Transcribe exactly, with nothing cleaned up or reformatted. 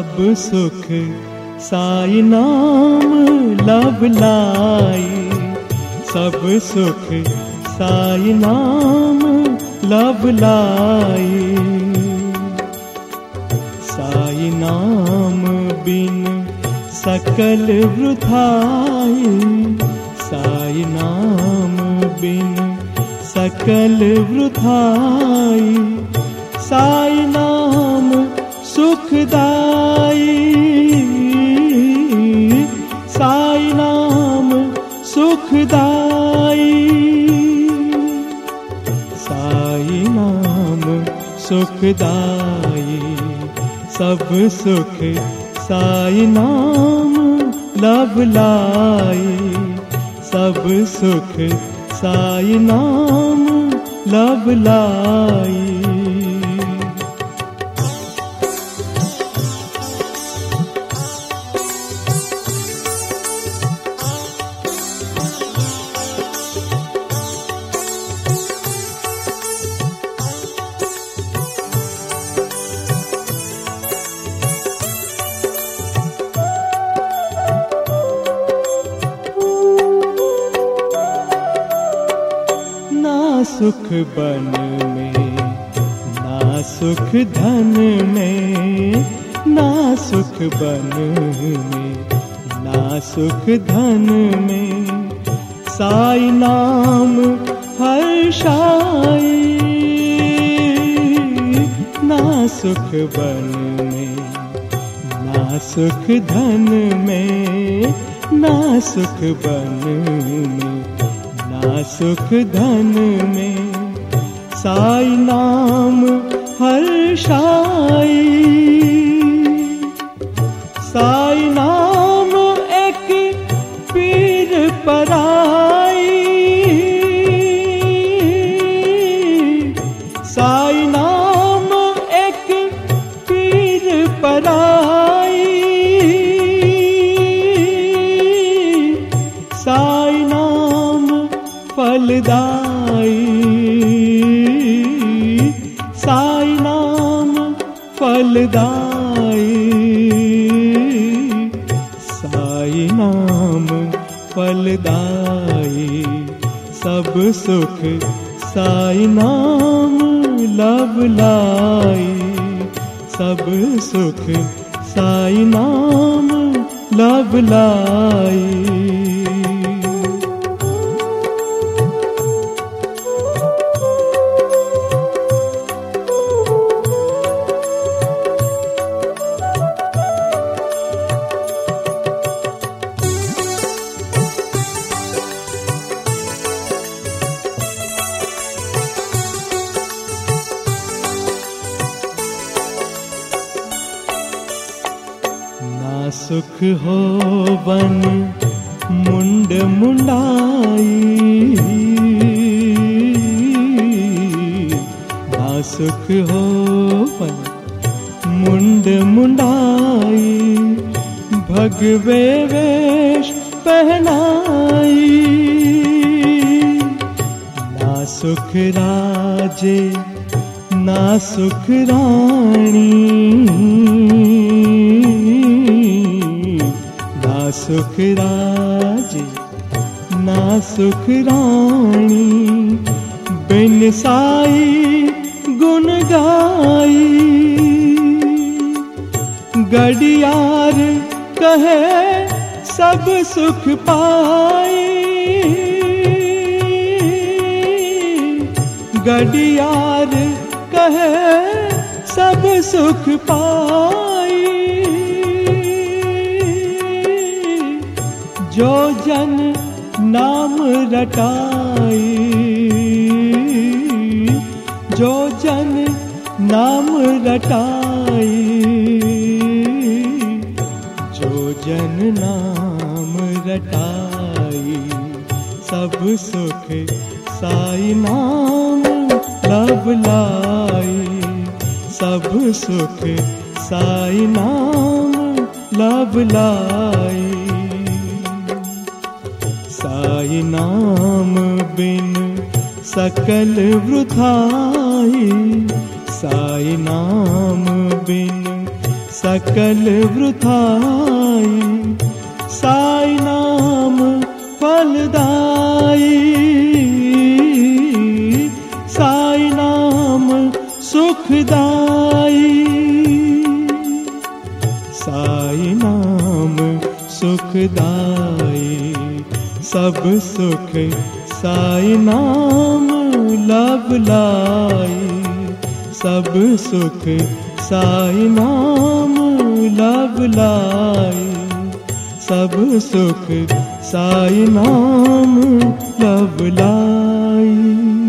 सब सुख साई नाम लब लाई, सब सुख साई नाम लब लाई। साई नाम बिन सकल वृथाई, साई नाम बिन सकल वृथाई। साई नाम सुखदाई, साई नाम सुखदाई। साई नाम सुखदाई, सब सुख साई नाम लब लाई, सब सुख साई नाम लब लाई। सुख बन में ना सुख धन में, ना सुख बन में ना सुख धन में। साई नाम हर्षाई, ना सुख बन में ना सुख धन में, ना सुख बन में ना सुख धन में। साई नाम हर्षाई, साई नाम एक पीर पराई, साई नाम एक पीर पराई। साई नाम फलदाई, साई नाम फलदाई। साई नाम फलदाई, सब सुख साई नाम लब लाई, सब सुख साई नाम लब लाई। सुख हो वन मुंड मुंडाई, ना सुख हो वन मुंड मुंडाई। भगवे वेश पहनाई, ना सुख राजे ना सुख रानी, ना सुख राजे ना सुख रानी। बिन साई गुण गाई, गड़ियार कहे सब सुख पाई, गड़ियार कहे सब सुख पाई। जो जन नाम रटाई, जो जन नाम रटाई, जो जन नाम रटाई। सब सुख साई नाम लब लाई, सब सुख साई नाम लब लाई। साई नाम बिन सकल वृथाई, साई नाम बिन सकल वृथाई। साई नाम फलदाई, साई नाम सुखदाई। साई नाम सुखदाई, सब सुख साई नाम लब लाई। सब सुख साई नाम लब लाई। सब सुख साई नाम लब लाई।